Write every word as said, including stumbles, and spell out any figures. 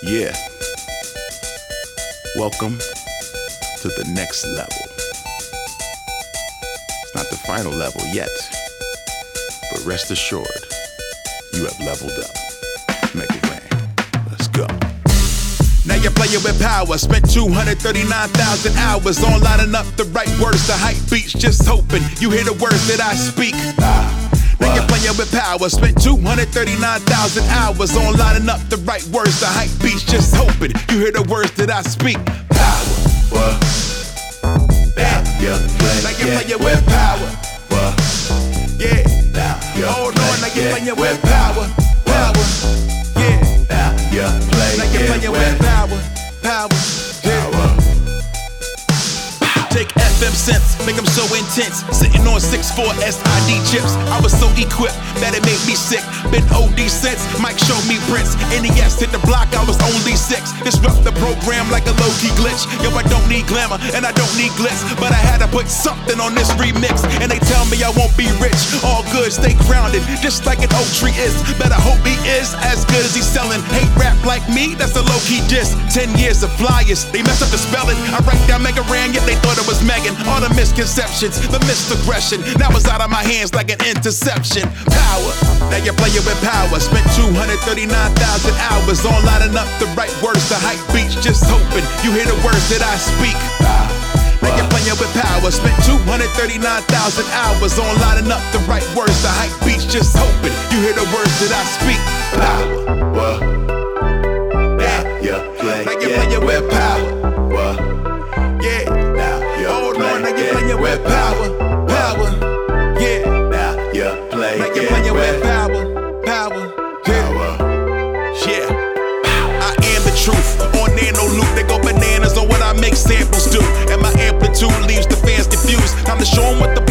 Yeah. Welcome to the next level. It's not the final level yet, but rest assured, you have leveled up. Make it rain. Let's go. Now you're playing with power. Spent two hundred thirty-nine thousand hours on lining up the right words to hype beats, just hoping you hear the words that I speak. Ah. Now you're playing with power. Spent two hundred thirty-nine thousand hours on lining up the right words to hype beats, just hoping you hear the words that I speak. Power. Now you're playing, now you're playing with power. Yeah. Now you're hold on. Now you're playing with power. Power. Yeah. Now you're playing, now you're playing with power. Power. Power. Take F M synths, make them so intense. Sitting on six four S I D chips. I was so equipped that it made me sick. Been O D since, Mike showed me Prince. N E S hit the block, I was only six. Disrupt the program like a low-key glitch. Yo, I don't need glamour and I don't need glitz, but I had to put something on this remix. And they tell me I won't be rich. All good, stay grounded, just like an oak tree is. Better hope he is as good as he's selling. Hate rap like me, that's a low-key diss. Ten years of flyers, they messed up the spelling. I write down Mega Ran, yet they thought it was Megan. All the misconceptions, the misaggression, now it's out of my hands like an interception. Power, now you're playing with power. Spent two hundred thirty-nine thousand hours on lining up the right words to hype beats, just hoping you hear the words that I speak. Now you're playing with power. Spent two hundred thirty-nine thousand hours on lining up the right words to hype beats, just hoping you hear the words that I speak. Power. Now you're playing, now you're playing with power. Yeah. Hold on, now you're playing with power, power, yeah. Now you're playing, now you're playing with power, power, power, yeah. I am the truth. On Nano Loop, they go bananas on what I make samples do, and my amplitude leaves the fans confused. Time to show 'em what the